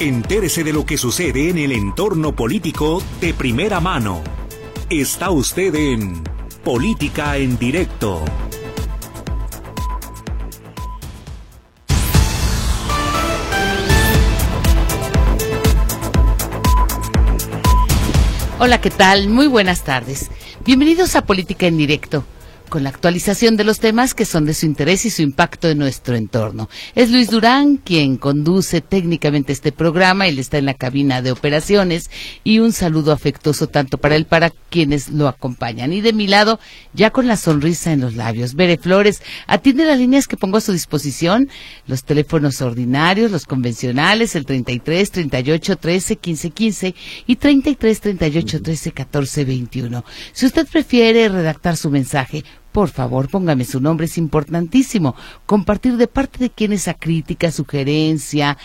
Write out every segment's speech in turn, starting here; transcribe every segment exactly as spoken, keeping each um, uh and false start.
Entérese de lo que sucede en el entorno político de primera mano. Está usted en Política en Directo. Hola, ¿qué tal? Muy buenas tardes. Bienvenidos a Política en Directo, con la actualización de los temas que son de su interés y su impacto en nuestro entorno. Es Luis Durán quien conduce técnicamente este programa, él está en la cabina de operaciones, y un saludo afectuoso tanto para él, para quienes lo acompañan. Y de mi lado, ya con la sonrisa en los labios, Bere Flores, atiende las líneas que pongo a su disposición, los teléfonos ordinarios, los convencionales, el treinta y tres, treinta y ocho, trece, quince, quince y treinta y tres, treinta y ocho, trece, catorce, veintiuno. Si usted prefiere redactar su mensaje, por favor, póngame su nombre, es importantísimo compartir de parte de quien esa crítica, sugerencia,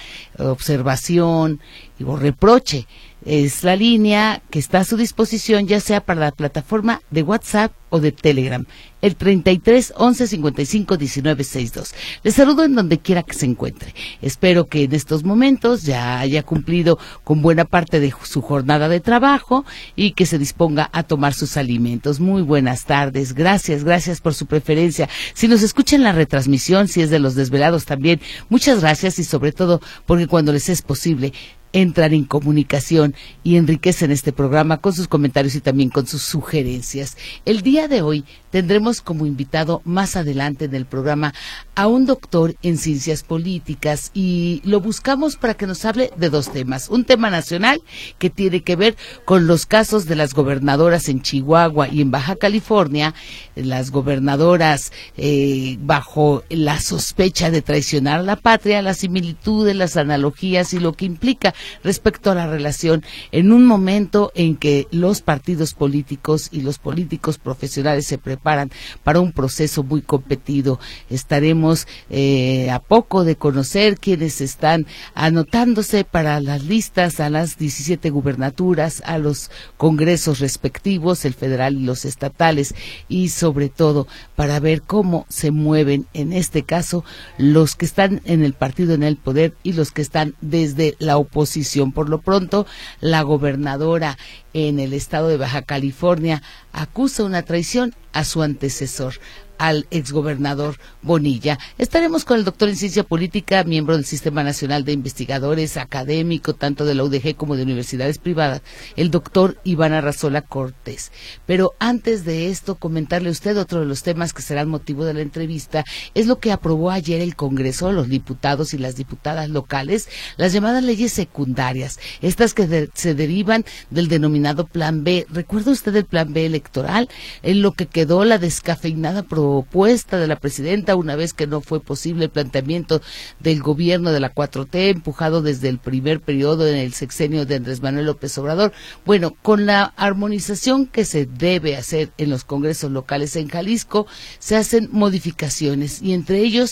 observación o reproche. Es la línea que está a su disposición, ya sea para la plataforma de WhatsApp o de Telegram, el treinta y tres, once, cincuenta y cinco, diecinueve, sesenta y dos. Les saludo en donde quiera que se encuentre. Espero que en estos momentos ya haya cumplido con buena parte de su jornada de trabajo y que se disponga a tomar sus alimentos. Muy buenas tardes, gracias, gracias por su preferencia. Si nos escucha en la retransmisión, si es de los desvelados también, muchas gracias, y sobre todo porque cuando les es posible, entran en comunicación y enriquecen este programa con sus comentarios y también con sus sugerencias. El día de hoy tendremos como invitado más adelante en el programa a un doctor en ciencias políticas, y lo buscamos para que nos hable de dos temas. Un tema nacional que tiene que ver con los casos de las gobernadoras en Chihuahua y en Baja California, las gobernadoras eh, bajo la sospecha de traicionar a la patria, las similitudes, las analogías y lo que implica respecto a la relación en un momento en que los partidos políticos y los políticos profesionales se preparan para un proceso muy competido. Estaremos eh, a poco de conocer quienes están anotándose para las listas a las diecisiete gubernaturas, a los congresos respectivos, el federal y los estatales, y sobre todo para ver cómo se mueven en este caso los que están en el partido en el poder y los que están desde la oposición. Por lo pronto, la gobernadora en el estado de Baja California acusa una traición a su antecesor, al exgobernador Bonilla. Estaremos con el doctor en ciencia política, miembro del Sistema Nacional de Investigadores, académico tanto de la U D G como de universidades privadas, el doctor Iván Arrazola Cortés. Pero antes de esto, comentarle a usted otro de los temas que serán motivo de la entrevista, es lo que aprobó ayer el Congreso, los diputados y las diputadas locales, las llamadas leyes secundarias, estas que de, se derivan del denominado Plan B. ¿Recuerda usted el Plan B electoral? En lo que quedó la descafeinada propuesta propuesta de la presidenta una vez que no fue posible el planteamiento del gobierno de la cuatro T, empujado desde el primer periodo en el sexenio de Andrés Manuel López Obrador. Bueno, con la armonización que se debe hacer en los congresos locales en Jalisco, se hacen modificaciones, y entre ellos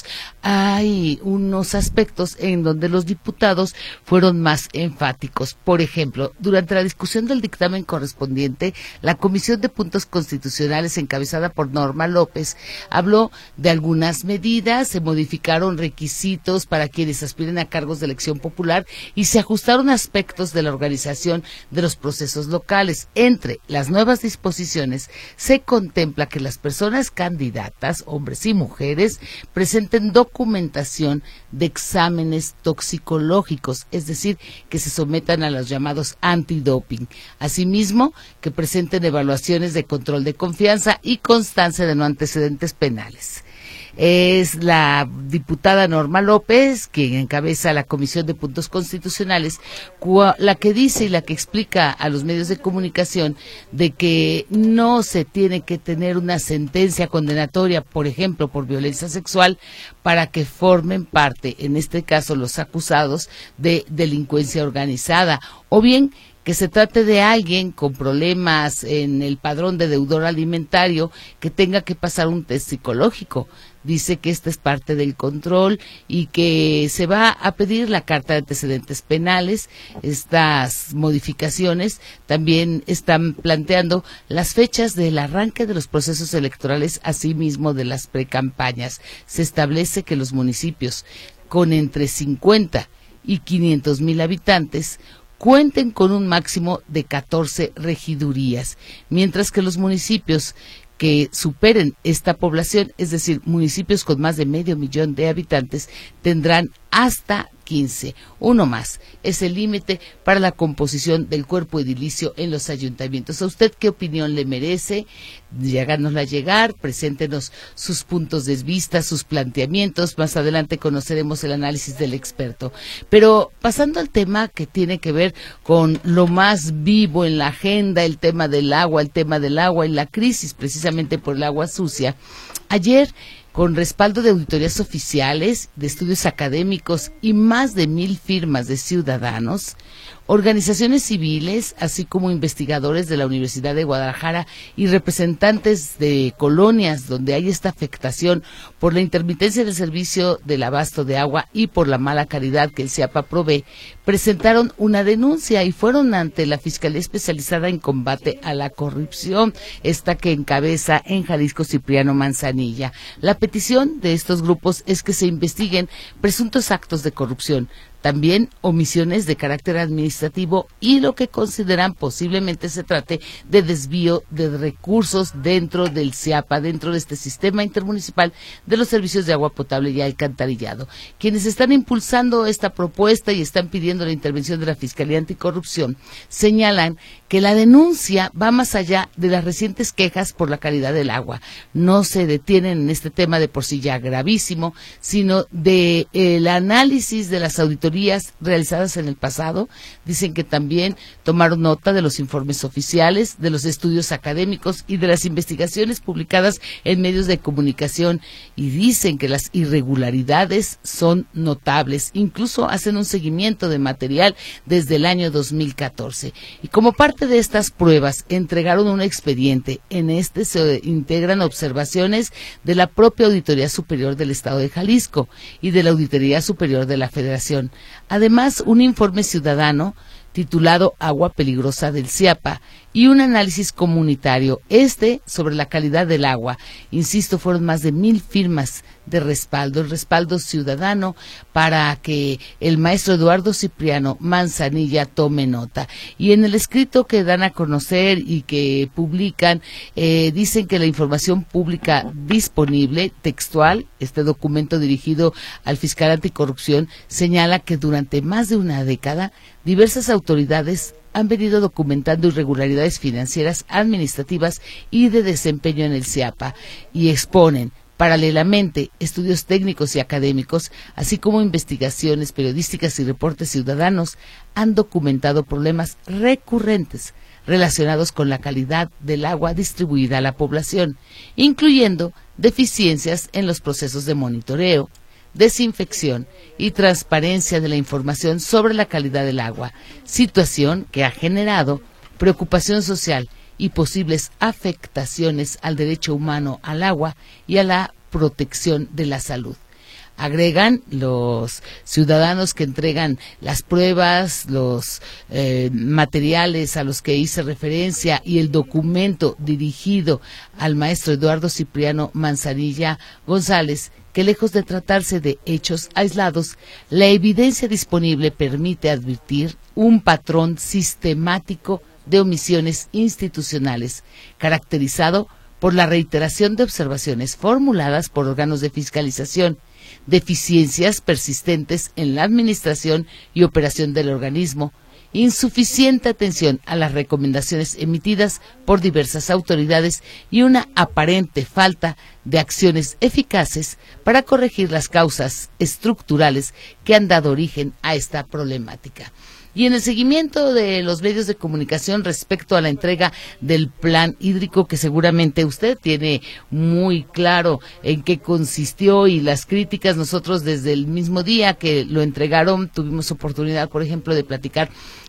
hay unos aspectos en donde los diputados fueron más enfáticos. Por ejemplo, durante la discusión del dictamen correspondiente, la Comisión de Puntos Constitucionales, encabezada por Norma López, habló de algunas medidas, se modificaron requisitos para quienes aspiren a cargos de elección popular y se ajustaron aspectos de la organización de los procesos locales. Entre las nuevas disposiciones se contempla que las personas candidatas, hombres y mujeres, presenten documentación de exámenes toxicológicos, es decir, que se sometan a los llamados antidoping. Asimismo, que presenten evaluaciones de control de confianza y constancia de no antecedentes penales. Es la diputada Norma López, quien encabeza la Comisión de Puntos Constitucionales, la que dice y la que explica a los medios de comunicación de que no se tiene que tener una sentencia condenatoria, por ejemplo, por violencia sexual, para que formen parte, en este caso los acusados, de delincuencia organizada, o bien que se trate de alguien con problemas en el padrón de deudor alimentario que tenga que pasar un test psicológico. Dice que esta es parte del control y que se va a pedir la carta de antecedentes penales. Estas modificaciones también están planteando las fechas del arranque de los procesos electorales, asimismo de las precampañas. Se establece que los municipios con entre cincuenta y quinientos mil habitantes cuenten con un máximo de catorce regidurías, mientras que los municipios que superen esta población, es decir, municipios con más de medio millón de habitantes, tendrán hasta quince. Uno más es el límite para la composición del cuerpo edilicio en los ayuntamientos. ¿A usted qué opinión le merece? Háganosla llegar, preséntenos sus puntos de vista, sus planteamientos. Más adelante conoceremos el análisis del experto. Pero pasando al tema que tiene que ver con lo más vivo en la agenda, el tema del agua, el tema del agua y la crisis precisamente por el agua sucia. Ayer, con respaldo de auditorías oficiales, de estudios académicos y más de mil firmas de ciudadanos, organizaciones civiles, así como investigadores de la Universidad de Guadalajara y representantes de colonias donde hay esta afectación por la intermitencia del servicio del abasto de agua y por la mala calidad que el CIAPA provee, presentaron una denuncia y fueron ante la Fiscalía Especializada en Combate a la Corrupción, esta que encabeza en Jalisco Cipriano Manzanilla. La petición de estos grupos es que se investiguen presuntos actos de corrupción, también omisiones de carácter administrativo y lo que consideran posiblemente se trate de desvío de recursos dentro del CIAPA, dentro de este sistema intermunicipal de los servicios de agua potable y alcantarillado. Quienes están impulsando esta propuesta y están pidiendo la intervención de la Fiscalía Anticorrupción señalan que la denuncia va más allá de las recientes quejas por la calidad del agua. No se detienen en este tema de por sí ya gravísimo, sino de el análisis de las auditorías realizadas en el pasado. Dicen que también tomaron nota de los informes oficiales, de los estudios académicos y de las investigaciones publicadas en medios de comunicación, y dicen que las irregularidades son notables. Incluso hacen un seguimiento de material desde el año dos mil catorce. Y como parte de estas pruebas, entregaron un expediente. En este se integran observaciones de la propia Auditoría Superior del Estado de Jalisco y de la Auditoría Superior de la Federación. Además, un informe ciudadano titulado Agua Peligrosa del CIAPA y un análisis comunitario, este sobre la calidad del agua. Insisto, fueron más de mil firmas de respaldo, el respaldo ciudadano para que el maestro Eduardo Cipriano Manzanilla tome nota. Y en el escrito que dan a conocer y que publican, eh, dicen que la información pública disponible, textual, este documento dirigido al fiscal anticorrupción, señala que durante más de una década, diversas autoridades han venido documentando irregularidades financieras, administrativas y de desempeño en el CIAPA, y exponen paralelamente estudios técnicos y académicos, así como investigaciones periodísticas y reportes ciudadanos, han documentado problemas recurrentes relacionados con la calidad del agua distribuida a la población, incluyendo deficiencias en los procesos de monitoreo, desinfección y transparencia de la información sobre la calidad del agua, situación que ha generado preocupación social y posibles afectaciones al derecho humano al agua y a la protección de la salud. Agregan los ciudadanos que entregan las pruebas, los eh, materiales a los que hice referencia y el documento dirigido al maestro Eduardo Cipriano Manzanilla González, que lejos de tratarse de hechos aislados, la evidencia disponible permite advertir un patrón sistemático de omisiones institucionales, caracterizado por la reiteración de observaciones formuladas por órganos de fiscalización, deficiencias persistentes en la administración y operación del organismo, insuficiente atención a las recomendaciones emitidas por diversas autoridades y una aparente falta de acciones eficaces para corregir las causas estructurales que han dado origen a esta problemática. Y en el seguimiento de los medios de comunicación respecto a la entrega del plan hídrico, que seguramente usted tiene muy claro en qué consistió y las críticas, nosotros desde el mismo día que lo entregaron tuvimos oportunidad, por ejemplo, de platicar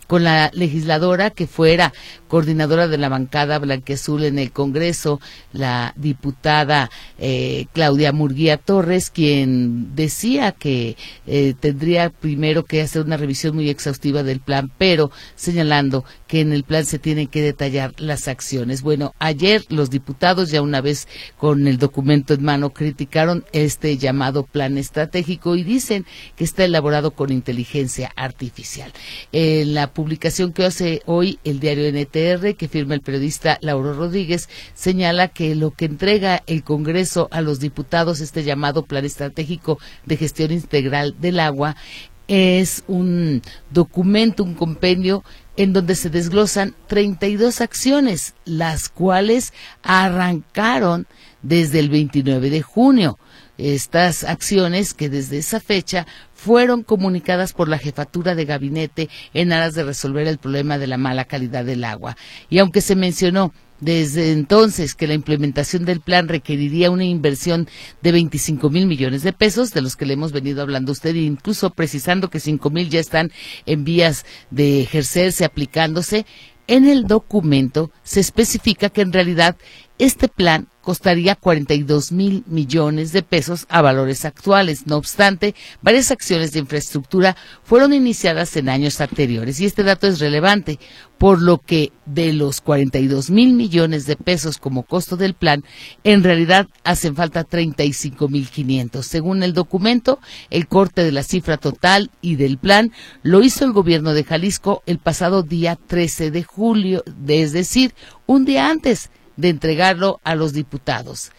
con la legisladora que fuera coordinadora de la bancada blanquiazul en el Congreso, la diputada eh, Claudia Murguía Torres, quien decía que eh, tendría primero que hacer una revisión muy exhaustiva del plan, pero señalando que en el plan se tienen que detallar las acciones. Bueno, ayer los diputados, ya una vez con el documento en mano, criticaron este llamado plan estratégico y dicen que está elaborado con inteligencia artificial. En la publicación que hace hoy el diario N T R, que firma el periodista Lauro Rodríguez, señala que lo que entrega el Congreso a los diputados, este llamado plan estratégico de gestión integral del agua, es un documento, un compendio en donde se desglosan treinta y dos acciones, las cuales arrancaron desde el veintinueve de junio. Estas acciones que desde esa fecha fueron comunicadas por la jefatura de gabinete en aras de resolver el problema de la mala calidad del agua. Y aunque se mencionó desde entonces que la implementación del plan requeriría una inversión de veinticinco mil millones de pesos, de los que le hemos venido hablando a usted, e incluso precisando que cinco mil ya están en vías de ejercerse, aplicándose, en el documento se especifica que en realidad este plan costaría cuarenta y dos mil millones de pesos a valores actuales. No obstante, varias acciones de infraestructura fueron iniciadas en años anteriores y este dato es relevante, por lo que de los cuarenta y dos mil millones de pesos como costo del plan, en realidad hacen falta treinta y cinco mil quinientos. Según el documento, el corte de la cifra total y del plan lo hizo el gobierno de Jalisco el pasado día trece de julio, es decir, un día antes de entregarlo a los diputados.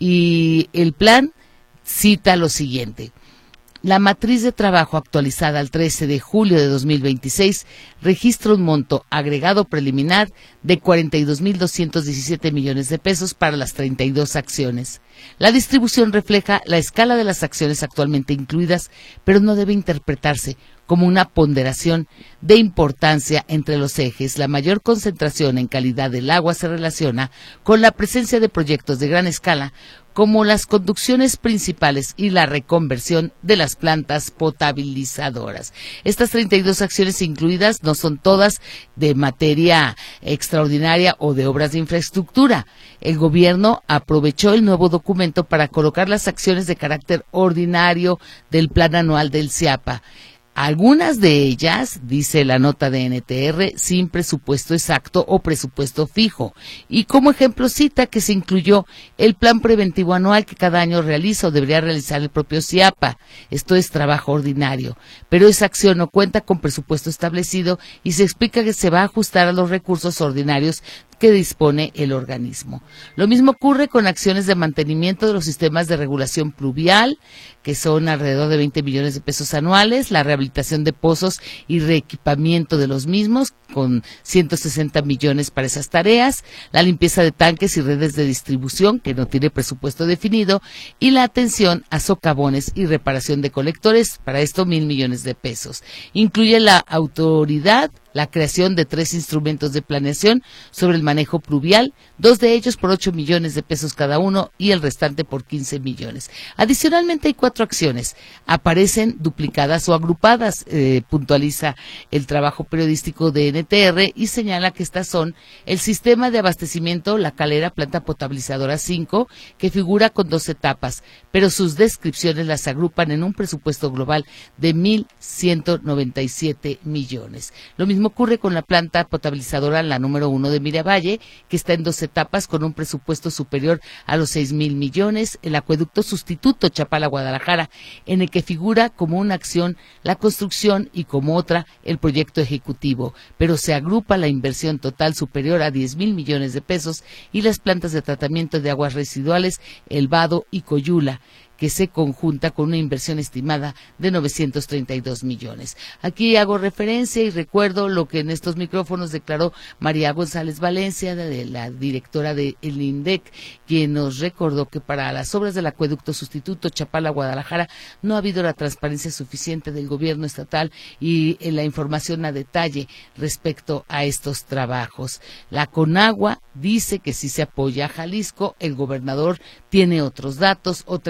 Y el plan cita lo siguiente: la matriz de trabajo actualizada al trece de julio de dos mil veintiséis registra un monto agregado preliminar de cuarenta y dos mil doscientos diecisiete millones de pesos para las treinta y dos acciones. La distribución refleja la escala de las acciones actualmente incluidas, pero no debe interpretarse como una ponderación de importancia entre los ejes. La mayor concentración en calidad del agua se relaciona con la presencia de proyectos de gran escala, como las conducciones principales y la reconversión de las plantas potabilizadoras. Estas treinta y dos acciones incluidas no son todas de materia extraordinaria o de obras de infraestructura. El gobierno aprovechó el nuevo documento para colocar las acciones de carácter ordinario del plan anual del CIAPA. Algunas de ellas, dice la nota de N T R, sin presupuesto exacto o presupuesto fijo. Y como ejemplo cita que se incluyó el plan preventivo anual que cada año realiza o debería realizar el propio CIAPA. Esto es trabajo ordinario. Pero esa acción no cuenta con presupuesto establecido y se explica que se va a ajustar a los recursos ordinarios que dispone el organismo. Lo mismo ocurre con acciones de mantenimiento de los sistemas de regulación pluvial, que son alrededor de veinte millones de pesos anuales, la rehabilitación de pozos y reequipamiento de los mismos, con ciento sesenta millones para esas tareas, la limpieza de tanques y redes de distribución, que no tiene presupuesto definido, y la atención a socavones y reparación de colectores, para esto mil millones de pesos. Incluye la autoridad, la creación de tres instrumentos de planeación sobre el manejo pluvial, dos de ellos por ocho millones de pesos cada uno y el restante por quince millones. Adicionalmente hay cuatro acciones, aparecen duplicadas o agrupadas, eh, puntualiza el trabajo periodístico de N T R y señala que estas son el sistema de abastecimiento La Calera, planta potabilizadora cinco, que figura con dos etapas, pero sus descripciones las agrupan en un presupuesto global de mil ciento noventa y siete millones. Lo mismo ocurre con la planta potabilizadora, la número uno de Miravalle, que está en dos etapas con un presupuesto superior a los seis mil millones, el acueducto sustituto Chapala-Guadalajara, en el que figura como una acción la construcción y como otra el proyecto ejecutivo, pero se agrupa la inversión total superior a diez mil millones de pesos y las plantas de tratamiento de aguas residuales El Vado y Coyula, que se conjunta con una inversión estimada de novecientos treinta y dos millones. Aquí hago referencia y recuerdo lo que en estos micrófonos declaró María González Valencia, de la directora del INDEC, quien nos recordó que para las obras del acueducto sustituto Chapala-Guadalajara no ha habido la transparencia suficiente del gobierno estatal y en la información a detalle respecto a estos trabajos. La Conagua dice que sí se apoya a Jalisco, el gobernador tiene otros datos, otra interpretación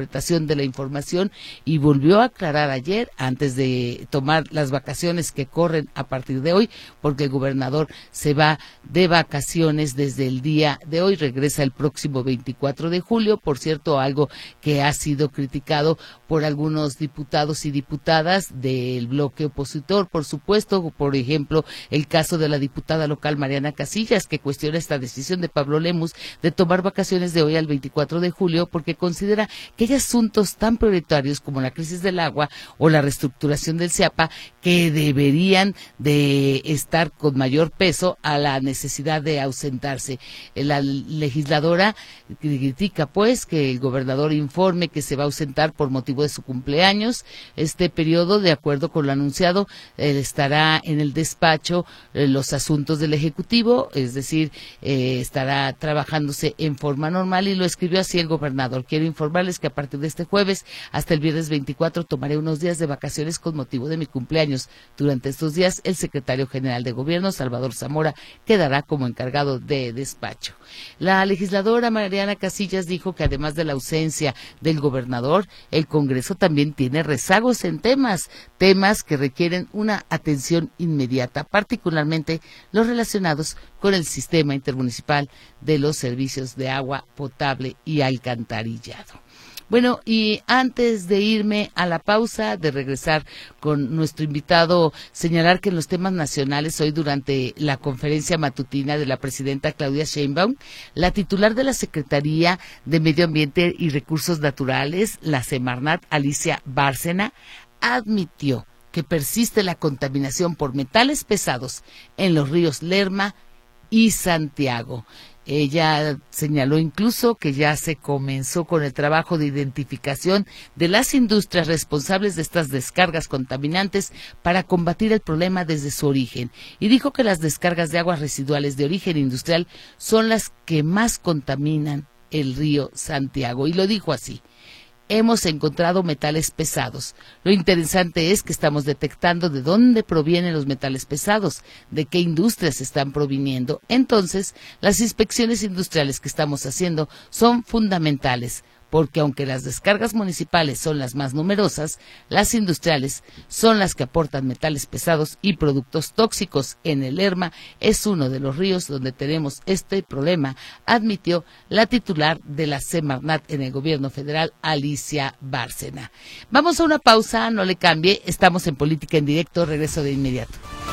interpretación de la información y volvió a aclarar ayer, antes de tomar las vacaciones que corren a partir de hoy, porque el gobernador se va de vacaciones desde el día de hoy, regresa el próximo veinticuatro de julio, por cierto, algo que ha sido criticado por algunos diputados y diputadas del bloque opositor, por supuesto, por ejemplo, el caso de la diputada local Mariana Casillas, que cuestiona esta decisión de Pablo Lemus de tomar vacaciones de hoy al veinticuatro de julio, porque considera que hay asuntos tan prioritarios como la crisis del agua o la reestructuración del CIAPA que deberían de estar con mayor peso a la necesidad de ausentarse. La legisladora critica, pues, que el gobernador informe que se va a ausentar por motivo de su cumpleaños. Este periodo, de acuerdo con lo anunciado, eh, estará en el despacho eh, los asuntos del Ejecutivo, es decir, eh, estará trabajándose en forma normal, y lo escribió así el gobernador. Quiero informarles que a partir de este jueves hasta el viernes veinticuatro tomaré unos días de vacaciones con motivo de mi cumpleaños. Durante estos días, el secretario general de Gobierno, Salvador Zamora, quedará como encargado de despacho. La legisladora Mariana Casillas dijo que además de la ausencia del gobernador, el Congreso también tiene rezagos en temas, temas que requieren una atención inmediata, particularmente los relacionados con el sistema intermunicipal de los servicios de agua potable y alcantarillado. Bueno, y antes de irme a la pausa, de regresar con nuestro invitado, señalar que en los temas nacionales, hoy durante la conferencia matutina de la presidenta Claudia Sheinbaum, la titular de la Secretaría de Medio Ambiente y Recursos Naturales, la Semarnat, Alicia Bárcena, admitió que persiste la contaminación por metales pesados en los ríos Lerma y Santiago. Ella señaló incluso que ya se comenzó con el trabajo de identificación de las industrias responsables de estas descargas contaminantes para combatir el problema desde su origen, y dijo que las descargas de aguas residuales de origen industrial son las que más contaminan el río Santiago, y lo dijo así: hemos encontrado metales pesados. Lo interesante es que estamos detectando de dónde provienen los metales pesados, de qué industrias están proviniendo. Entonces, las inspecciones industriales que estamos haciendo son fundamentales, porque aunque las descargas municipales son las más numerosas, las industriales son las que aportan metales pesados y productos tóxicos. En el Lerma es uno de los ríos donde tenemos este problema, admitió la titular de la Semarnat en el gobierno federal, Alicia Bárcena. Vamos a una pausa, no le cambie, estamos en Política en Directo, regreso de inmediato.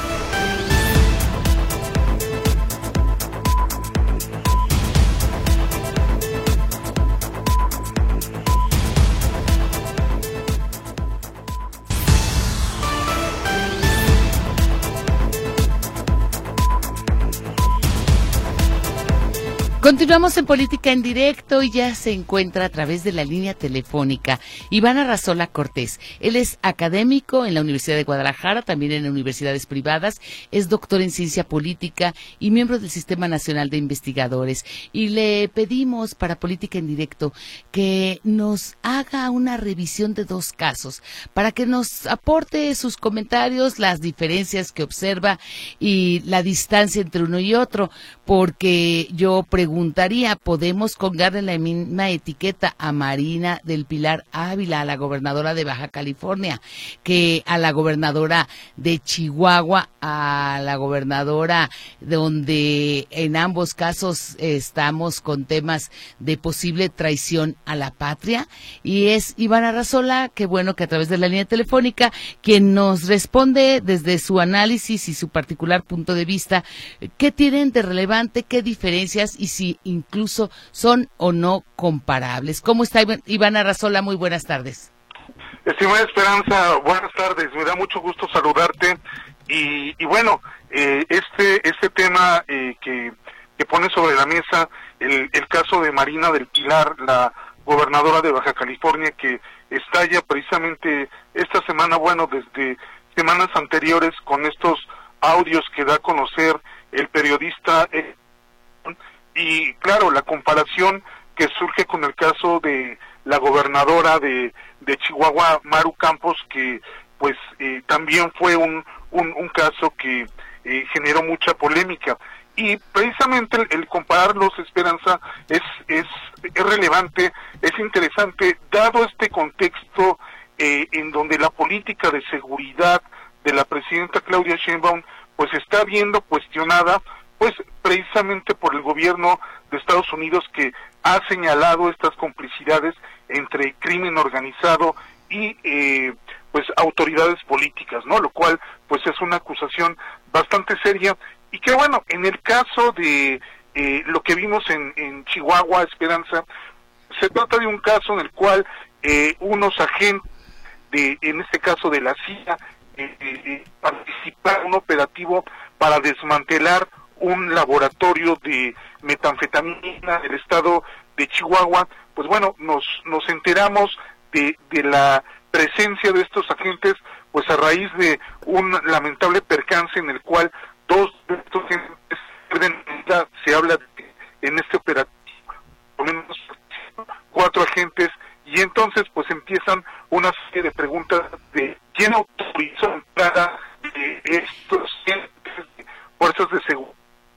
Continuamos en Política en Directo y ya se encuentra a través de la línea telefónica Iván Arrazola Cortés. Él es académico en la Universidad de Guadalajara, también en universidades privadas, es doctor en ciencia política y miembro del Sistema Nacional de Investigadores. Y le pedimos para Política en Directo que nos haga una revisión de dos casos, para que nos aporte sus comentarios, las diferencias que observa y la distancia entre uno y otro, porque yo pregunto Preguntaría, ¿podemos colgarle la misma etiqueta a Marina del Pilar Ávila, a la gobernadora de Baja California, que a la gobernadora de Chihuahua, a la gobernadora donde en ambos casos estamos con temas de posible traición a la patria? Y es Iván Arrazola, qué bueno que a través de la línea telefónica, quien nos responde desde su análisis y su particular punto de vista, qué tienen de relevante, qué diferencias y si incluso son o no comparables. ¿Cómo está Iván Arrazola? Muy buenas tardes. Estimada Esperanza, buenas tardes. Me da mucho gusto saludarte. Y, y bueno, eh, este este tema eh, que, que pone sobre la mesa el, el caso de Marina del Pilar, la gobernadora de Baja California, que estalla precisamente esta semana, bueno, desde semanas anteriores, con estos audios que da a conocer el periodista. Eh, Y claro, la comparación que surge con el caso de la gobernadora de, de Chihuahua, Maru Campos, que pues eh, también fue un, un, un caso que eh, generó mucha polémica. Y precisamente el, el compararlos, Esperanza, es, es, es relevante, es interesante, dado este contexto eh, en donde la política de seguridad de la presidenta Claudia Sheinbaum pues está viendo cuestionada, pues precisamente por el gobierno de Estados Unidos, que ha señalado estas complicidades entre crimen organizado y eh, pues autoridades políticas, ¿no? Lo cual pues es una acusación bastante seria, y que bueno, en el caso de eh, lo que vimos en, en Chihuahua, Esperanza, se trata de un caso en el cual eh, unos agentes de, en este caso de la C I A, eh, eh, participaron en un operativo para desmantelar un laboratorio de metanfetamina del estado de Chihuahua. Pues bueno, nos nos enteramos de, de la presencia de estos agentes, pues a raíz de un lamentable percance en el cual dos de estos agentes pierden vida. Se habla de que en este operativo por lo menos cuatro agentes, y entonces pues empiezan una serie de preguntas de quién autorizó la entrada de estos agentes de fuerzas de seguridad.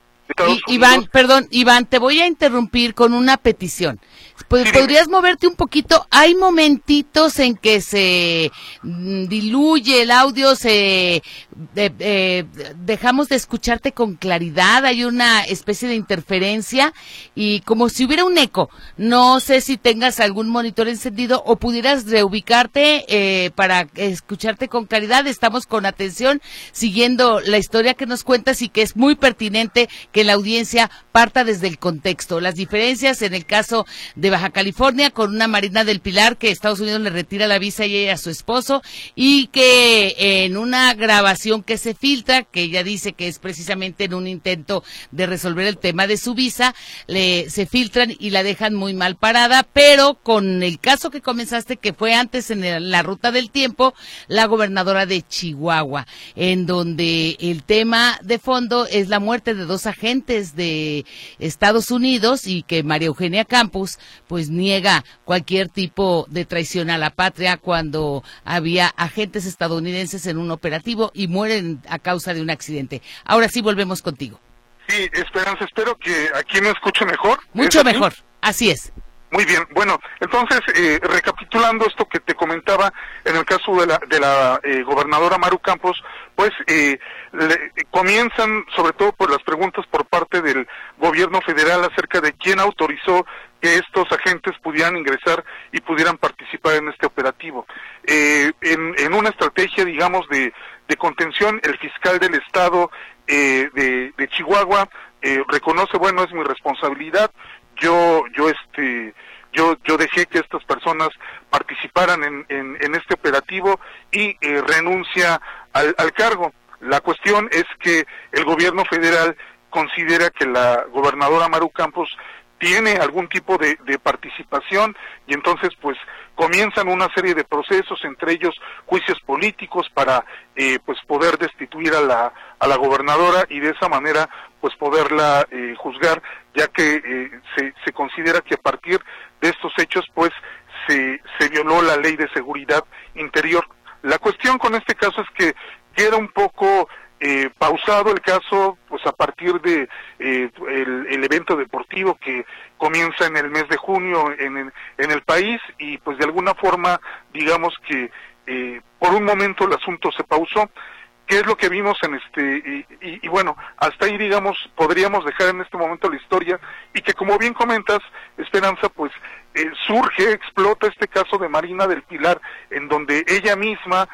Y, Iván, perdón, Iván, te voy a interrumpir con una petición. Pues, sí, ¿podrías moverte un poquito? Hay momentitos en que se mm, diluye el audio, se eh, eh, dejamos de escucharte con claridad, hay una especie de interferencia y como si hubiera un eco. No sé si tengas algún monitor encendido o pudieras reubicarte eh, para escucharte con claridad. Estamos con atención siguiendo la historia que nos cuentas y que es muy pertinente que la audiencia parta desde el contexto. Las diferencias en el caso de Baja California con una Marina del Pilar que Estados Unidos le retira la visa a ella y a su esposo, y que en una grabación que se filtra, que ella dice que es precisamente en un intento de resolver el tema de su visa, le se filtran y la dejan muy mal parada. Pero con el caso que comenzaste, que fue antes en el, la ruta del tiempo, la gobernadora de Chihuahua, en donde el tema de fondo es la muerte de dos agentes de Estados Unidos, y que María Eugenia Campos pues niega cualquier tipo de traición a la patria cuando había agentes estadounidenses en un operativo y mueren a causa de un accidente. Ahora sí volvemos contigo. Sí, Esperanza, espero que aquí me escuche mejor. Mucho mejor, así es. Muy bien, bueno, entonces, eh, recapitulando esto que te comentaba, en el caso de la, de la eh, gobernadora Maru Campos, pues eh, le, comienzan sobre todo por las preguntas por parte del gobierno federal acerca de quién autorizó que estos agentes pudieran ingresar y pudieran participar en este operativo. Eh, en, en una estrategia, digamos, de, de contención, el fiscal del estado eh, de, de Chihuahua eh, reconoce, bueno, es mi responsabilidad, yo yo este yo yo dejé que estas personas participaran en, en, en este operativo, y eh, renuncia al, al cargo. La cuestión es que el gobierno federal considera que la gobernadora Maru Campos tiene algún tipo de, de participación, y entonces pues comienzan una serie de procesos, entre ellos juicios políticos para eh, pues poder destituir a la a la gobernadora y de esa manera pues poderla eh, juzgar, ya que eh, se, se considera que a partir de estos hechos pues se, se violó la ley de seguridad interior. La cuestión con este caso es que queda un poco eh, pausado el caso pues a partir de eh, el, el evento deportivo que comienza en el mes de junio en, en, en el país, y pues de alguna forma digamos que eh, por un momento el asunto se pausó. ¿Qué es lo que vimos en este, y, y, y bueno, hasta ahí digamos podríamos dejar en este momento la historia, y que como bien comentas, Esperanza, pues eh, surge, explota este caso de Marina del Pilar, en donde ella misma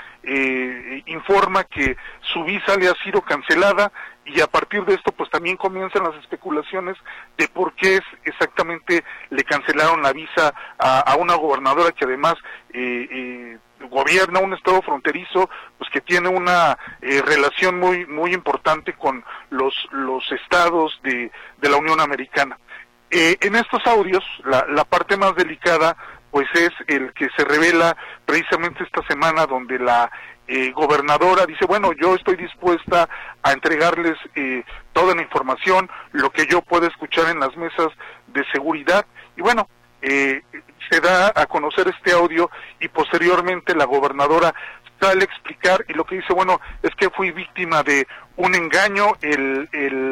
eh, informa que su visa le ha sido cancelada, y a partir de esto pues también comienzan las especulaciones de por qué es exactamente le cancelaron la visa a, a una gobernadora que además eh, eh, gobierna un estado fronterizo, pues que tiene una eh, relación muy muy importante con los los estados de, de la Unión Americana. Eh, en estos audios, la, la parte más delicada pues es el que se revela precisamente esta semana, donde la eh, gobernadora dice, bueno, yo estoy dispuesta a entregarles eh, toda la información, lo que yo pueda escuchar en las mesas de seguridad, y bueno, eh, se da a conocer este audio, y posteriormente la gobernadora sale a explicar, y lo que dice, bueno, es que fui víctima de un engaño, el, el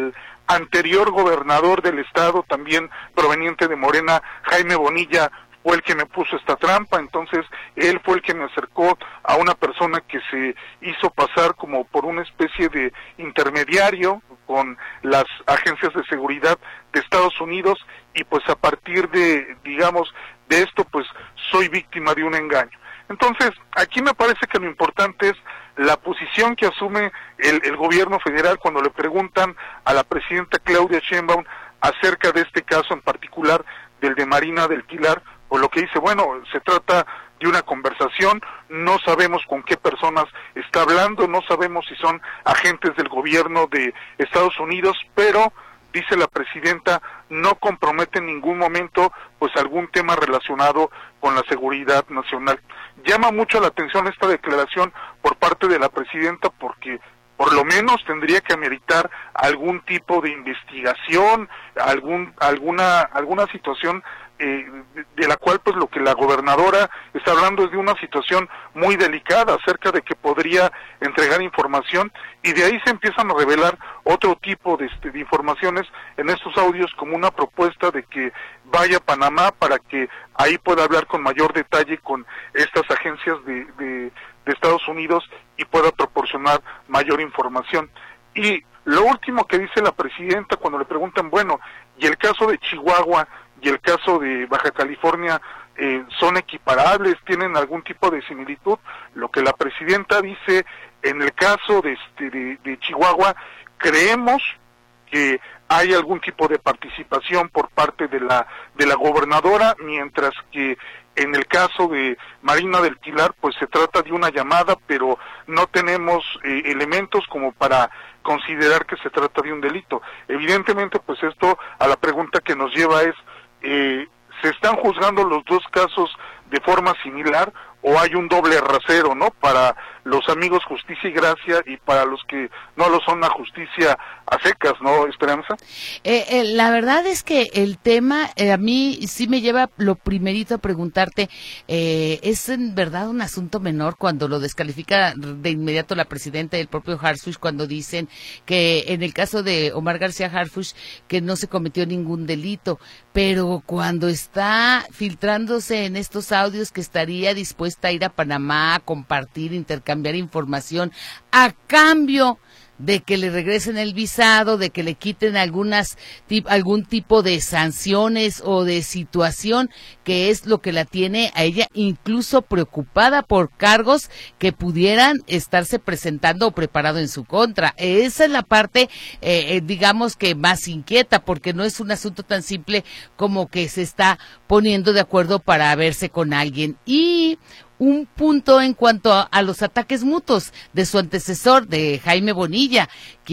anterior gobernador del estado, también proveniente de Morena, Jaime Bonilla, fue el que me puso esta trampa. Entonces él fue el que me acercó a una persona que se hizo pasar como por una especie de intermediario con las agencias de seguridad de Estados Unidos, y pues a partir de, digamos, de esto, pues soy víctima de un engaño. Entonces, aquí me parece que lo importante es la posición que asume el, el gobierno federal cuando le preguntan a la presidenta Claudia Sheinbaum acerca de este caso en particular, del de Marina del Pilar, o lo que dice, bueno, se trata de una conversación, no sabemos con qué personas está hablando, no sabemos si son agentes del gobierno de Estados Unidos, pero, dice la presidenta, no compromete en ningún momento pues algún tema relacionado con la seguridad nacional. Llama mucho la atención esta declaración por parte de la presidenta, porque por lo menos tendría que ameritar algún tipo de investigación, algún alguna alguna situación eh, de, de la cual pues lo que la gobernadora está hablando es de una situación muy delicada acerca de que podría entregar información, y de ahí se empiezan a revelar otro tipo de, este, de informaciones en estos audios, como una propuesta de que vaya a Panamá para que ahí pueda hablar con mayor detalle con estas agencias de, de, de Estados Unidos y pueda proporcionar mayor información. Y lo último que dice la presidenta cuando le preguntan, bueno, y el caso de Chihuahua y el caso de Baja California eh, son equiparables, tienen algún tipo de similitud, lo que la presidenta dice, en el caso de, este, de, de Chihuahua, creemos que hay algún tipo de participación por parte de la de la gobernadora, mientras que en el caso de Marina del Pilar, pues se trata de una llamada, pero no tenemos eh, elementos como para considerar que se trata de un delito. Evidentemente, pues esto a la pregunta que nos lleva es, eh, ¿se están juzgando los dos casos de forma similar o hay un doble rasero, ¿no? Para los amigos justicia y gracia, y para los que no lo son, la justicia a secas, ¿no, Esperanza? Eh, eh, la verdad es que el tema eh, a mí sí me lleva lo primerito a preguntarte, eh, ¿es en verdad un asunto menor cuando lo descalifica de inmediato la presidenta y el propio Harfuch, cuando dicen que en el caso de Omar García Harfuch que no se cometió ningún delito, pero cuando está filtrándose en estos audios que estaría dispuesta a ir a Panamá a compartir, intercambiar información a cambio de que le regresen el visado, de que le quiten algunas algún tipo de sanciones o de situación, que es lo que la tiene a ella incluso preocupada por cargos que pudieran estarse presentando o preparado en su contra. Esa es la parte, eh, digamos que más inquieta, porque no es un asunto tan simple como que se está poniendo de acuerdo para verse con alguien. Y un punto en cuanto a, a los ataques mutuos de su antecesor, de Jaime Bonilla,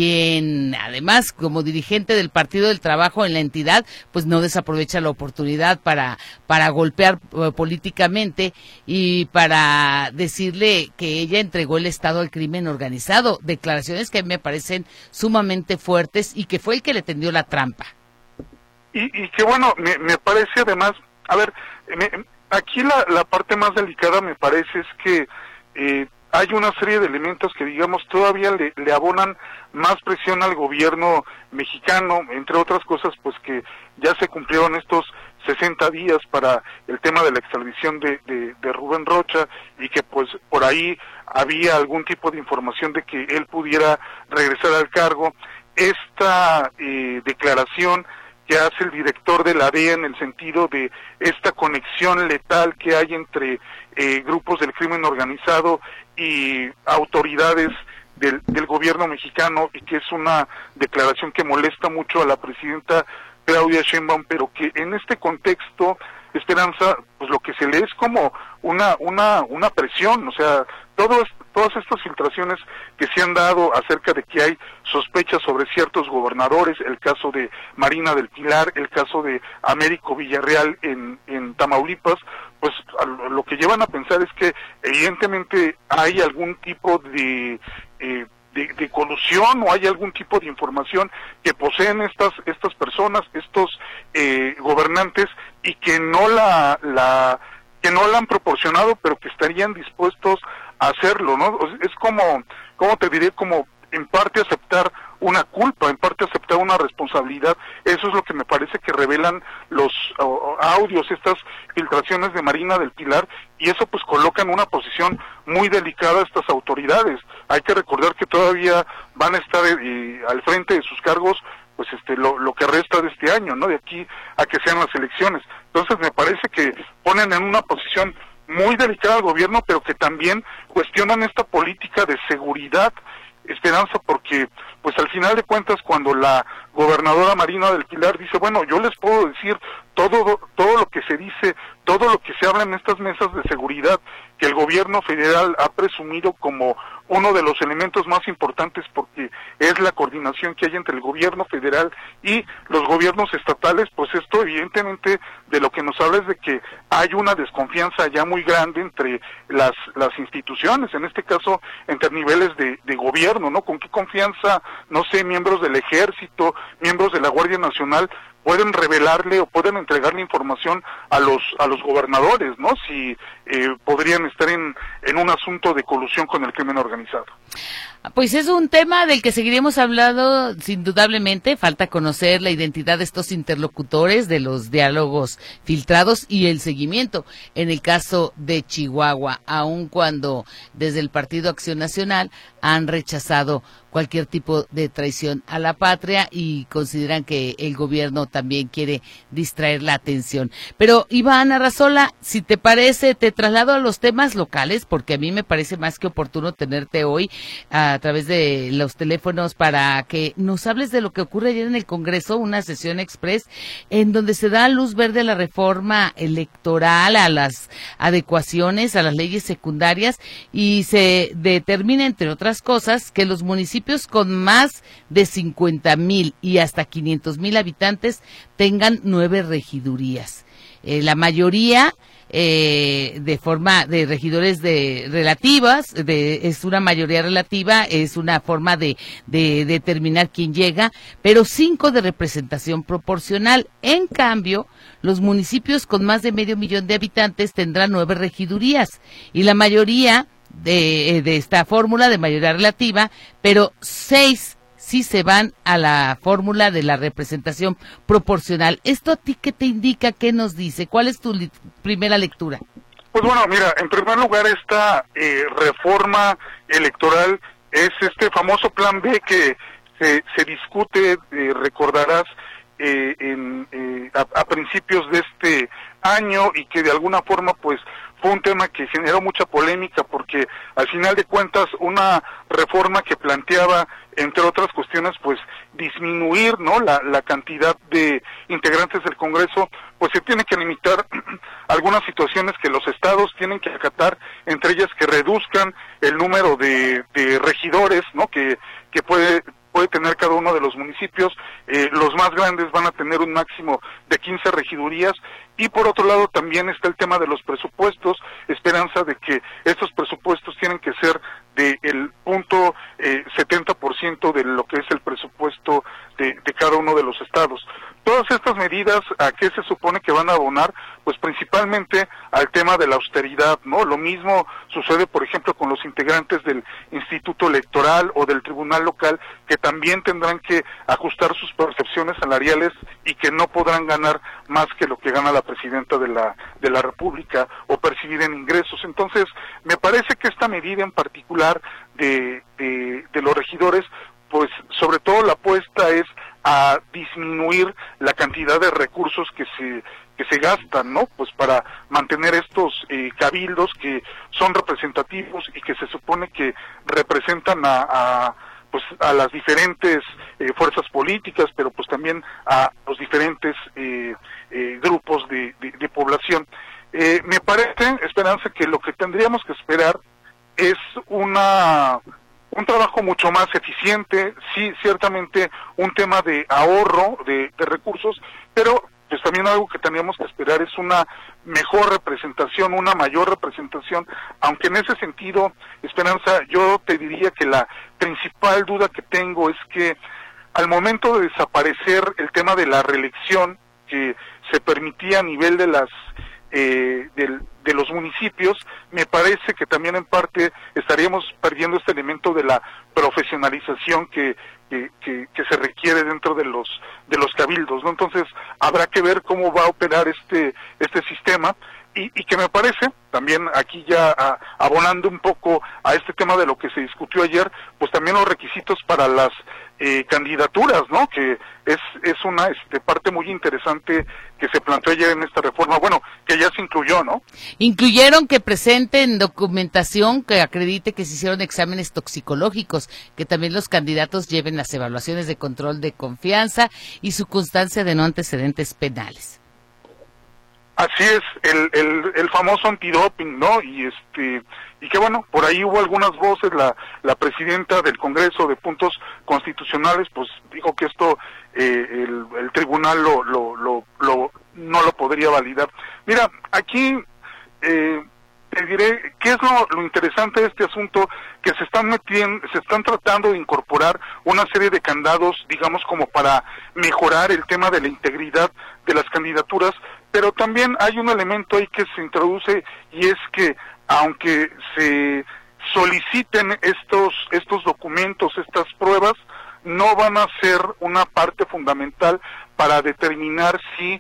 quien además como dirigente del Partido del Trabajo en la entidad, pues no desaprovecha la oportunidad para, para golpear uh, políticamente y para decirle que ella entregó el Estado al crimen organizado. Declaraciones que a mí me parecen sumamente fuertes y que fue el que le tendió la trampa. Y, y que bueno, me, me parece además, a ver, me, aquí la, la parte más delicada me parece es que eh, hay una serie de elementos que, digamos, todavía le, le abonan más presión al gobierno mexicano, entre otras cosas, pues que ya se cumplieron estos sesenta días para el tema de la extradición de, de, de Rubén Rocha, y que pues por ahí había algún tipo de información de que él pudiera regresar al cargo. Esta eh, declaración que hace el director de la D E A en el sentido de esta conexión letal que hay entre eh, grupos del crimen organizado y autoridades del, del gobierno mexicano, y que es una declaración que molesta mucho a la presidenta Claudia Sheinbaum, pero que en este contexto, Esperanza, pues lo que se lee es como una una una presión, o sea, todo es, todas estas filtraciones que se han dado acerca de que hay sospechas sobre ciertos gobernadores, el caso de Marina del Pilar, el caso de Américo Villarreal en, en Tamaulipas, pues lo que llevan a pensar es que evidentemente hay algún tipo de... Eh, De, de colusión, o hay algún tipo de información que poseen estas estas personas, estos eh, gobernantes, y que no la la que no la han proporcionado, pero que estarían dispuestos a hacerlo, ¿no? Es como, ¿cómo te diré? Como en parte aceptar una culpa, en parte aceptar una responsabilidad. Eso es lo que me parece que revelan los uh, audios, estas filtraciones de Marina del Pilar, y eso pues coloca en una posición muy delicada a estas autoridades. Hay que recordar que todavía van a estar eh, al frente de sus cargos pues este lo, lo que resta de este año, ¿no? De aquí a que sean las elecciones. Entonces me parece que ponen en una posición muy delicada al gobierno, pero que también cuestionan esta política de seguridad, Esperanza, porque pues al final de cuentas cuando la gobernadora Marina del Pilar dice, bueno, yo les puedo decir todo todo lo que se dice, todo lo que se habla en estas mesas de seguridad, que el gobierno federal ha presumido como uno de los elementos más importantes, porque es la coordinación que hay entre el gobierno federal y los gobiernos estatales, pues esto evidentemente de lo que nos habla es de que hay una desconfianza ya muy grande entre las las instituciones, en este caso entre niveles de, de gobierno, ¿no? ¿Con qué confianza, no sé, miembros del ejército, miembros de la Guardia Nacional pueden revelarle o pueden entregarle información a los a los gobernadores, ¿no? Si eh, podrían estar en, en un asunto de colusión con el crimen organizado. Pues es un tema del que seguiremos hablando, sin indudablemente. Falta conocer la identidad de estos interlocutores, de los diálogos filtrados y el seguimiento. En el caso de Chihuahua, aun cuando desde el Partido Acción Nacional han rechazado cualquier tipo de traición a la patria y consideran que el gobierno también quiere distraer la atención. Pero Iván Arrazola, si te parece, te traslado a los temas locales, porque a mí me parece más que oportuno tenerte hoy a través de los teléfonos para que nos hables de lo que ocurre ayer en el Congreso, una sesión express en donde se da luz verde a la reforma electoral, a las adecuaciones, a las leyes secundarias, y se determina, entre otras cosas, que los municipios con más de cincuenta mil y hasta quinientos mil habitantes tengan nueve regidurías. Eh, la mayoría eh, de forma de regidores de relativas, de, es una mayoría relativa, es una forma de, de determinar quién llega, pero cinco de representación proporcional. En cambio, los municipios con más de medio millón de habitantes tendrán nueve regidurías y la mayoría de, de esta fórmula de mayoría relativa, pero seis sí se van a la fórmula de la representación proporcional. ¿Esto a ti qué te indica? ¿Qué nos dice? ¿Cuál es tu li- primera lectura? Pues bueno, mira, en primer lugar esta eh, reforma electoral es este famoso plan B que se, se discute, eh, recordarás, eh, en, eh, a, a principios de este año y que de alguna forma pues fue un tema que generó mucha polémica porque al final de cuentas una reforma que planteaba, entre otras cuestiones, pues disminuir, ¿no?, la, la cantidad de integrantes del Congreso, pues se tiene que limitar algunas situaciones que los estados tienen que acatar, entre ellas que reduzcan el número de, de regidores, ¿no?, que, que puede puede tener cada uno de los municipios. Eh, los más grandes van a tener un máximo de quince regidurías, y por otro lado también está el tema de los presupuestos, esperanza de que estos presupuestos tienen que ser de el punto eh, setenta por ciento de lo que es el presupuesto de, de cada uno de los estados. Todas estas medidas, ¿a qué se supone que van a abonar? Pues principalmente al tema de la austeridad, ¿no? Lo mismo sucede, por ejemplo, con los integrantes del Instituto Electoral o del Tribunal Local, que también tendrán que ajustar sus percepciones salariales y que no podrán ganar más que lo que gana la presidenta de la de la República o percibir en ingresos. Entonces, me parece que esta medida en particular de, de, de los regidores, pues sobre todo la apuesta es a disminuir la cantidad de recursos que se que se gastan, ¿no? Pues para mantener estos eh, cabildos que son representativos y que se supone que representan a, a pues a las diferentes eh, fuerzas políticas, pero pues también a los diferentes eh, eh, grupos de, de, de población. Eh, me parece, Esperanza, que lo que tendríamos que esperar es una un trabajo mucho más eficiente, sí, ciertamente un tema de ahorro de, de recursos, pero pues también algo que tendríamos que esperar es una mejor representación, una mayor representación, aunque en ese sentido, Esperanza, yo te diría que la principal duda que tengo es que al momento de desaparecer el tema de la reelección que se permitía a nivel de las eh, del, de los municipios, me parece que también en parte estaríamos perdiendo este elemento de la profesionalización que Que, que, que se requiere dentro de los de los cabildos, ¿no? Entonces habrá que ver cómo va a operar este este sistema y, y que me parece también aquí ya a, abonando un poco a este tema de lo que se discutió ayer, pues también los requisitos para las eh, candidaturas, ¿no? Que es es una este parte muy interesante que se planteó ayer en esta reforma, bueno, que ya se incluyó, ¿no? Incluyeron que presenten documentación que acredite que se hicieron exámenes toxicológicos, que también los candidatos lleven las evaluaciones de control de confianza y su constancia de no antecedentes penales. Así es, el, el, el famoso antidoping, ¿no? Y este y que bueno, por ahí hubo algunas voces, la la presidenta del Congreso de Puntos Constitucionales, pues dijo que esto eh, el, el tribunal lo, lo, lo, lo no lo podría validar. Mira, aquí eh, te diré qué es lo, lo interesante de este asunto, que se están metiendo, se están tratando de incorporar una serie de candados, digamos, como para mejorar el tema de la integridad de las candidaturas, pero también hay un elemento ahí que se introduce y es que aunque se soliciten estos estos documentos, estas pruebas, no van a ser una parte fundamental para determinar si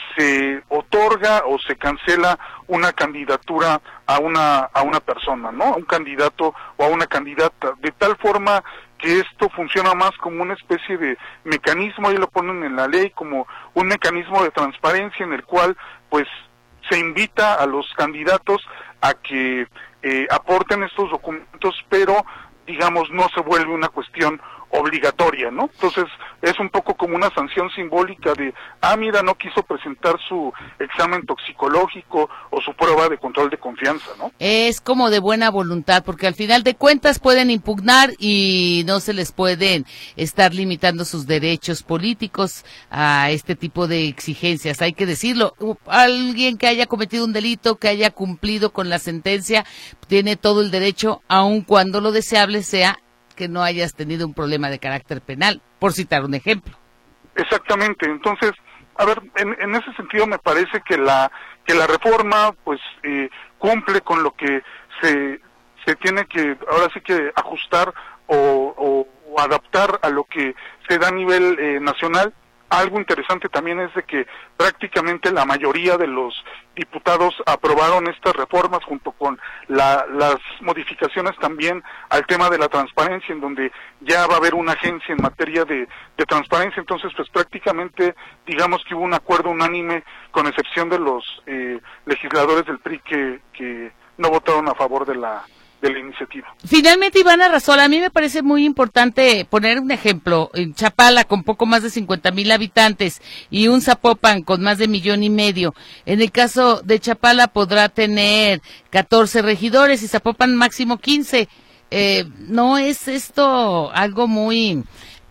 se otorga o se cancela una candidatura a una a una persona, ¿no? A un candidato o a una candidata, de tal forma que esto funciona más como una especie de mecanismo, ahí lo ponen en la ley, como un mecanismo de transparencia en el cual pues se invita a los candidatos a que eh, aporten estos documentos, pero digamos no se vuelve una cuestión obligatoria, ¿no? Entonces es un poco como una sanción simbólica de, ah, mira, no quiso presentar su examen toxicológico o su prueba de control de confianza, ¿no? Es como de buena voluntad, porque al final de cuentas pueden impugnar y no se les pueden estar limitando sus derechos políticos a este tipo de exigencias, hay que decirlo. Alguien que haya cometido un delito, que haya cumplido con la sentencia, tiene todo el derecho, aun cuando lo deseable sea que no hayas tenido un problema de carácter penal, por citar un ejemplo. Exactamente, entonces, a ver, en, en ese sentido me parece que la que la reforma, pues, eh, cumple con lo que se se tiene que, ahora sí que ajustar o, o, o adaptar a lo que se da a nivel eh, nacional. Algo interesante también es de que prácticamente la mayoría de los diputados aprobaron estas reformas junto con la, las modificaciones también al tema de la transparencia, en donde ya va a haber una agencia en materia de, de transparencia. Entonces, pues prácticamente digamos que hubo un acuerdo unánime, con excepción de los eh, legisladores del P R I que, que no votaron a favor de la de la iniciativa. Finalmente, Iván Arrazola, a mí me parece muy importante poner un ejemplo. En Chapala, con poco más de cincuenta mil habitantes, y un Zapopan con más de millón y medio. En el caso de Chapala podrá tener catorce regidores y Zapopan máximo quince. Eh, ¿No es esto algo muy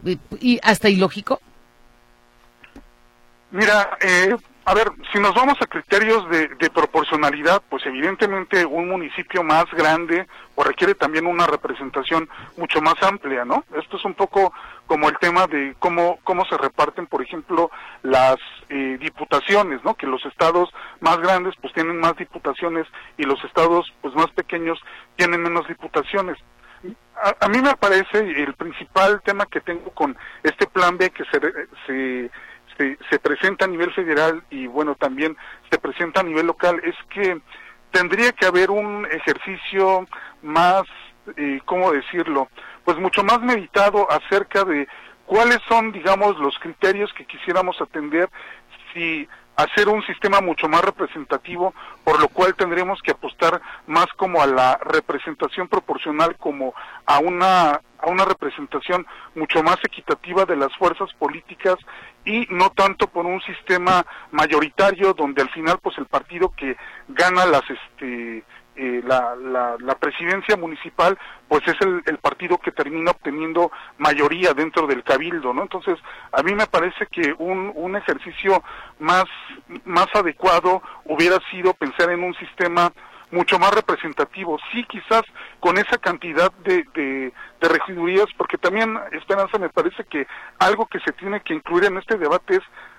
y hasta ilógico? Mira, eh, a ver, si nos vamos a criterios de, de proporcionalidad, pues evidentemente un municipio más grande pues requiere también una representación mucho más amplia, ¿no? Esto es un poco como el tema de cómo cómo se reparten, por ejemplo, las eh, diputaciones, ¿no? Que los estados más grandes pues tienen más diputaciones y los estados pues más pequeños tienen menos diputaciones. A, a mí me parece el principal tema que tengo con este plan B que se se Se, se presenta a nivel federal y bueno también se presenta a nivel local, es que tendría que haber un ejercicio más, eh, ¿cómo decirlo? Pues mucho más meditado acerca de cuáles son, digamos, los criterios que quisiéramos atender, si hacer un sistema mucho más representativo, por lo cual tendremos que apostar más como a la representación proporcional, como a una a una representación mucho más equitativa de las fuerzas políticas y no tanto por un sistema mayoritario donde al final pues el partido que gana las este eh, la, la la presidencia municipal pues es el, el partido que termina obteniendo mayoría dentro del cabildo, ¿no? Entonces a mí me parece que un un ejercicio más más adecuado hubiera sido pensar en un sistema mucho más representativo, sí, quizás con esa cantidad de, de, de regidurías, porque también, Esperanza, me parece que algo que se tiene que incluir en este debate es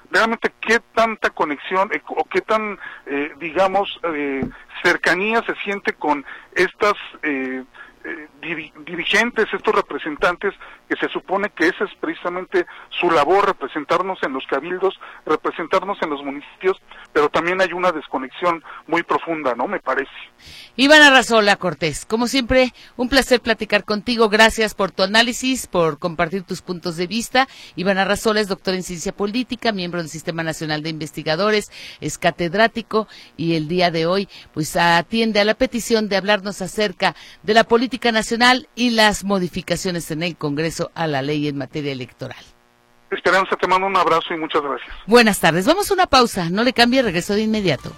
realmente qué tanta conexión eh, o qué tan, eh, digamos, eh, cercanía se siente con estas eh, eh, dir dirigentes, estos representantes, que se supone que esa es precisamente su labor, representarnos en los cabildos, representarnos en los municipios, pero también hay una desconexión muy profunda, ¿no? Me parece. Iván Arrazola Cortés, como siempre, un placer platicar contigo. Gracias por tu análisis, por compartir tus puntos de vista. Iván Arrazola es doctor en ciencia política, miembro del Sistema Nacional de Investigadores, es catedrático y el día de hoy pues atiende a la petición de hablarnos acerca de la política nacional y las modificaciones en el Congreso a la ley en materia electoral. Esperanza, te mando un abrazo y muchas gracias. Buenas tardes, vamos a una pausa, no le cambie, regreso de inmediato.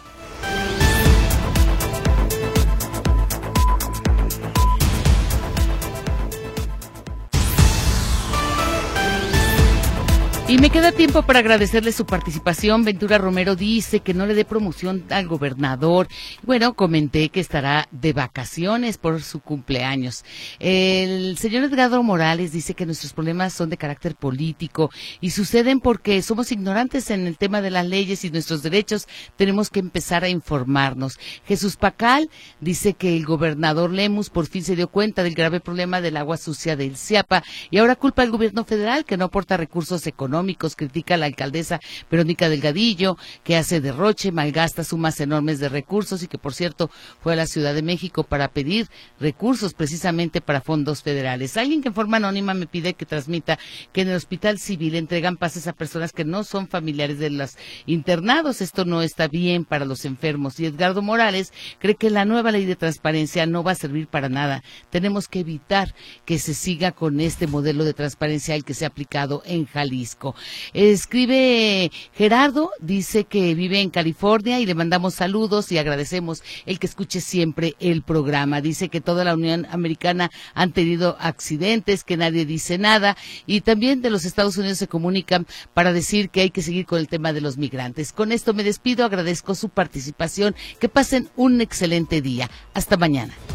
Y me queda tiempo para agradecerle su participación. Ventura Romero dice que no le dé promoción al gobernador. Bueno, comenté que estará de vacaciones por su cumpleaños. El señor Edgardo Morales dice que nuestros problemas son de carácter político y suceden porque somos ignorantes en el tema de las leyes y nuestros derechos. Tenemos que empezar a informarnos. Jesús Pacal dice que el gobernador Lemus por fin se dio cuenta del grave problema del agua sucia del Ciapa y ahora culpa al gobierno federal que no aporta recursos económicos. Critica a la alcaldesa Verónica Delgadillo, que hace derroche, malgasta sumas enormes de recursos y que, por cierto, fue a la Ciudad de México para pedir recursos precisamente para fondos federales. Alguien que en forma anónima me pide que transmita que en el Hospital Civil entregan pases a personas que no son familiares de los internados. Esto no está bien para los enfermos. Y Edgardo Morales cree que la nueva ley de transparencia no va a servir para nada. Tenemos que evitar que se siga con este modelo de transparencia el que se ha aplicado en Jalisco. Escribe Gerardo, dice que vive en California y le mandamos saludos y agradecemos el que escuche siempre el programa. Dice que toda la Unión Americana han tenido accidentes, que nadie dice nada y también de los Estados Unidos se comunican para decir que hay que seguir con el tema de los migrantes. Con esto me despido, agradezco su participación, que pasen un excelente día. Hasta mañana.